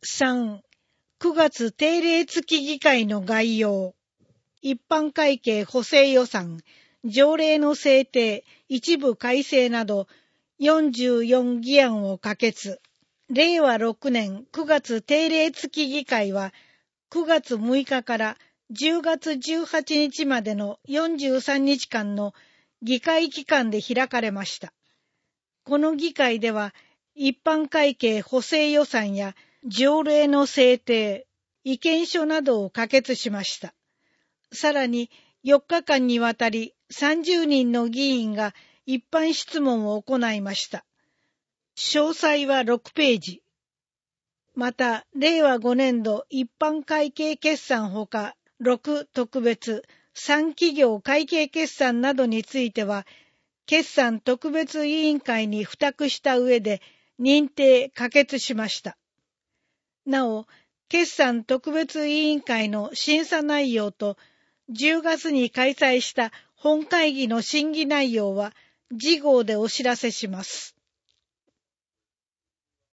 3、9月定例付議会の概要。一般会計補正予算、条例の制定、一部改正など44議案を可決。令和6年9月定例付議会は9月6日から10月18日までの43日間の議会期間で開かれました。この議会では一般会計補正予算や条例の制定、意見書などを可決しました。さらに4日間にわたり30人の議員が一般質問を行いました。詳細は6ページ。また、令和5年度一般会計決算ほか6特別、3企業会計決算などについては、決算特別委員会に付託した上で認定・可決しました。なお、決算特別委員会の審査内容と10月に開催した本会議の審議内容は次号でお知らせします。